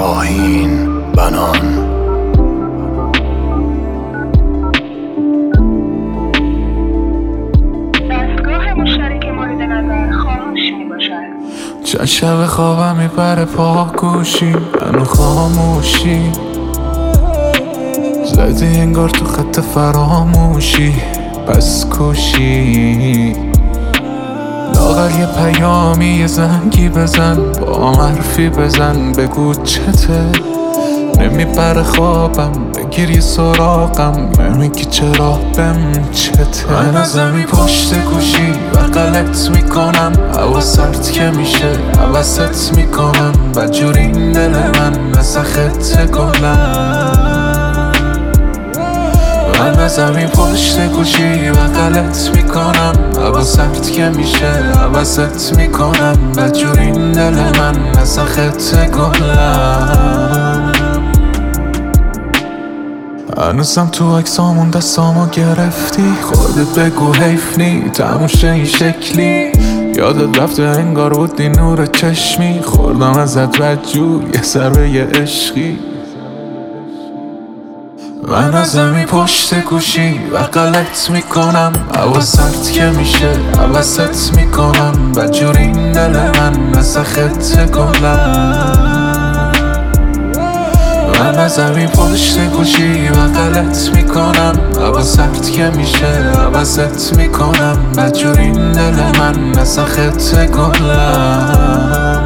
شاهین بنان. دستگاه مشترک مورد نظر خاموش میباشد. چند شب خوابم میپره پاگوشی منو خاموشی زدی انگار تو خط فراموشی پس کوشی لاغر یه پیامی یه زنگی بزن با حرفی بزن بگو چته نمیبره خوابم بگیر یه سراغم نمیگی چرا بهم چته من از زمین پشت گوشی و غلط میکنم هوا سرد که میشه حوست میکنم بدجور این دل من مثل خط گلم من از زمین پشت گوشی و غلط میکنم هوا سرد که میشه حوست میکنم بدجور این دل من مثل خط گلم هنوزم تو عکسامون دستامو گرفتی خودت بگو حیف نی تموم شه این شکلی یادت رفته انگار بودی نور چشمی خوردم ازت بدجور یه ضربه یه عشقی من از زمین پشت گوشی و غلط میکنم هوا سرد که میشه حوست میکنم بدجور این دل من مثل خط گلم من از زمین پشت گوشی و غلط میکنم هوا سرد که میشه حوست میکنم بدجور این دل من مثل خط گلم